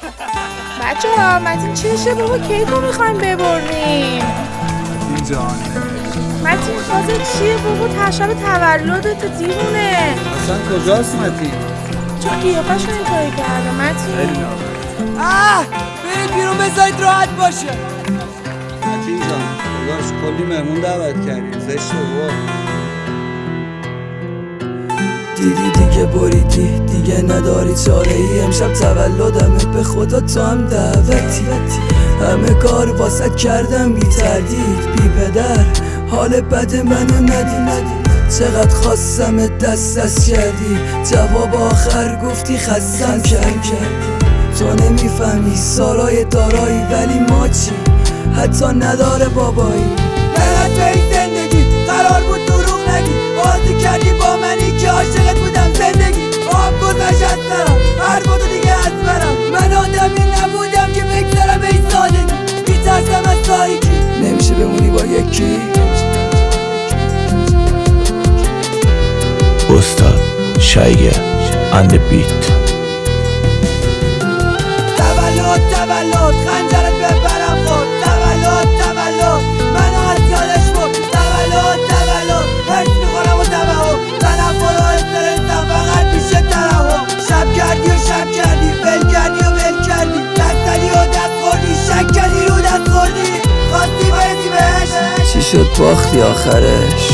بچه ها متین چشه بابا؟ کیک رو میخوایم ببریم. این جان متین خواسته چیه بابا؟ تشب تولدت دیوونه. اصلا کجاست متین؟ چون قیافش رو اینطوری کرده متین. برید بیرون بذارید راحت باشه. متین جان داداش کلی مهمون دعوت کردی، زشته بابا. دیدی دیگه بریدی، دیگه نداری چاره ای. امشب تولدمه، به خدا تو هم دعوتی. همه کار واسط کردم بی تردید، بی پدر حال بد منو ندید. چقدر خواستم دست کردی، جواب آخر گفتی خستم کردی. تو نمیفهمی سارای دارایی، ولی ما چی؟ حتی نداره بابایی. لعنت به این زندگی، قرار بود دروغ نگی. بازی کردی با منی که عاشقت بودم زندگی. آب گذشت از سرم، حرفاتو دیگه از برم. من آدمی نبودم که بگذارم به این سادگی. میترسم از تاریکی، نمیشه بمونی با یکی. استاد شایگه and the beat. تولد خنجرت ببرم خود. تولد منو از یادش برد. تولد هرس میخورم و توهم. تنفر و استرسم فقط میشه ترحم. شب کردی ول کردی. دست دادی و دست خوردی، شک کردی رو دست خوردی. خواستی برسی بهش، چی شد باختی آخرش؟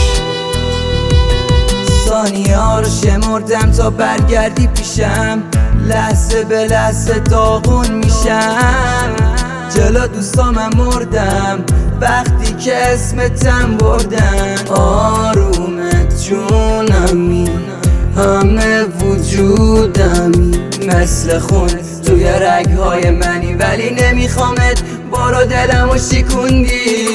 ثانیه ها رو شمردم تا برگردی پیشم. لحظه به لحظه داغون میشم. جلو دوستامم مردم وقتی که اسمتم بردم. آرومت جونمی، همه وجودمی. مثل خون توی رگهای منی، ولی نمیخوامت. بارو دلمو شکوندی.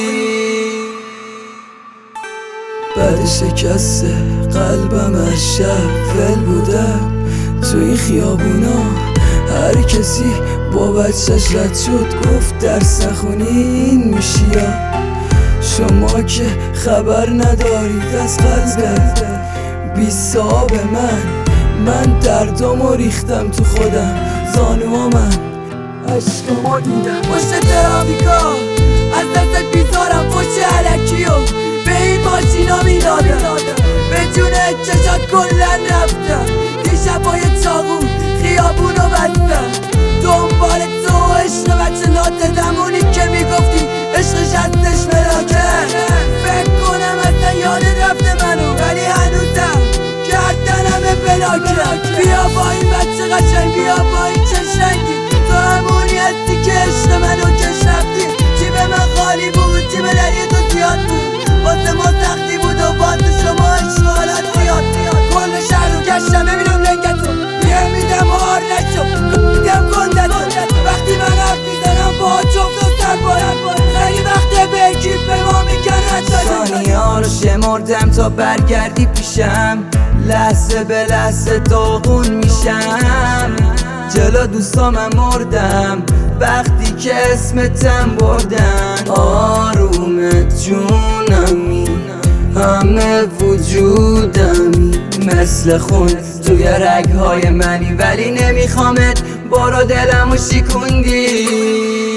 بعد شکست قلبم از شب ول بودم. تو این خیابونا هر کسی با بچهش رد شد گفت درس نخونی این میشی. شما که خبر ندارید از قلبت بی صاحب من دردامو ریختم تو خودم. زانوها من عشقامو دیدم پشت ترافیکا. از دستت بیزارم پشت علکیو به این ماشینا میدادم. به جونه چشات کلن رفتم. دیشبای چاقو خیابونو بستم دنبال تو عشق بچه ناتدمونی که میگفتی عشقش هستش ملاکه. فکر کنم اصلا یادت رفته منو، ولی هنوزم گردنمه بلاکه. بیا با این بچه قشنگ، بیا با این چشم رنگی. تو همونی هستی که عشق منو کش رفتی. جیب من خالی بود، جیب دری تو زیاد بود. واسه ما سختی بود و واسه شما عشق حالت زیاد. کل شهر رو گشتم ببینم لنگتو، بیه میدم هار نشو میدم گندتو. وقتی من حرف میزنم با جفت و سر باید. خیلی وقته به اکیب به ما میگن رد. ثانیه ها رو شمردم تا برگردی پیشم. لحظه به لحظه داغون میشم. جلو دوستامم مردم وقتی که اسمتم بردن. آرومت جونمی، همه وجودمی. مثل خون توی رگهای منی، ولی نمیخوامت. بارو دلمو شکوندی.